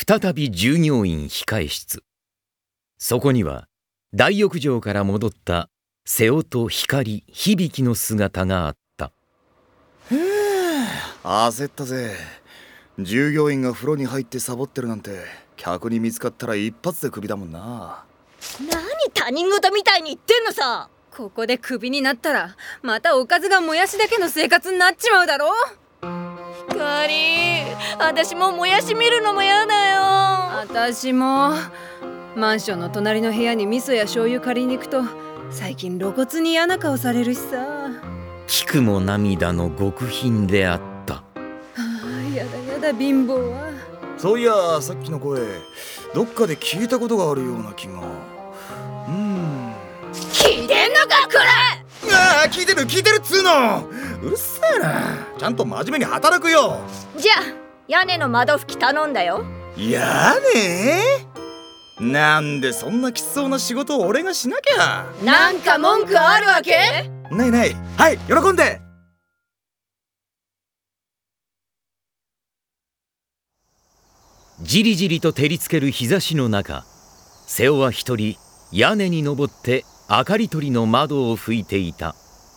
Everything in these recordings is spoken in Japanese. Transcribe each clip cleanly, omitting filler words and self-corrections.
再び従業員控え室。そこには大浴場から戻った瀬尾と光、響の姿があった。 焦ったぜ。従業員が風呂に入ってサボってるなんて客に見つかったら一発でクビだもんな。 何他人事みたいに言ってんのさ。 ここでクビになったらまたおかずがもやしだけの生活になっちまうだろ。 光、私ももやし見るのもやだよ。 私も。マンションの隣の部屋に味噌や醤油借りに行くと最近露骨に嫌な顔されるしさ。 菊も涙の極貧であった。 やだやだ貧乏は。 そういやさっきの声どっかで聞いたことがあるような気が。 聞いてんのかこれ。 聞いてるっつうの。うるせえな。ちゃんと真面目に働くよ。 じゃあ屋根の窓拭き頼んだよ。 屋根？なんでそんなきつそうな仕事を俺がしなきゃ。 なんか文句あるわけ？ ない。はい、喜んで。 じりじりと照りつける日差しの中、瀬尾は一人屋根に登って明かり取りの窓を拭いていた。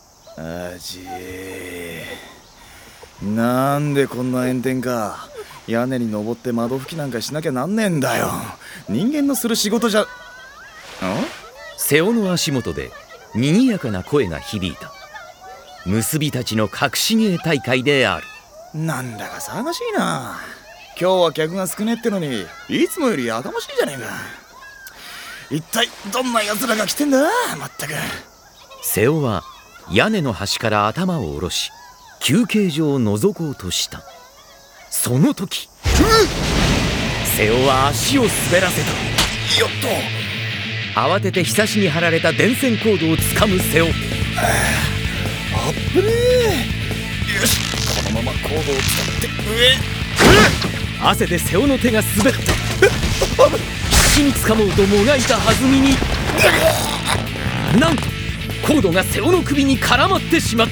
なんでこんな炎天か。屋根に登って窓拭きなんかしなきゃなんねえんだよ。人間のする仕事じゃ。 瀬尾の足元で賑やかな声が響いた。結びたちの隠し芸大会である。 なんだか騒がしいな。今日は客が少ねえってのにいつもよりやかましいじゃねえか。一体どんな奴らが来てんだ。まったく。 瀬尾は屋根の端から頭を下ろし休憩所を覗こうとした。その時、瀬尾は足を滑らせた。 よっと。 慌ててひさしに張られた電線コードをつかむ瀬尾。 あっぶねえ。よし、このままコードを使って汗で瀬尾の手が滑った。必死に掴もうともがいた弾みに、なんとコードが瀬尾の首に絡まってしまった。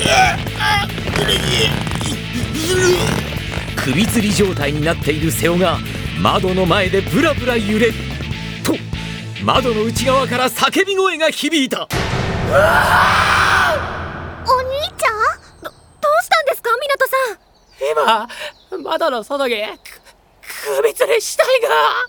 首吊り状態になっている瀬尾が窓の前でブラブラ揺れると、窓の内側から叫び声が響いた。 お兄ちゃん、どうしたんですか湊さん。 今窓の外に首吊りしたいが。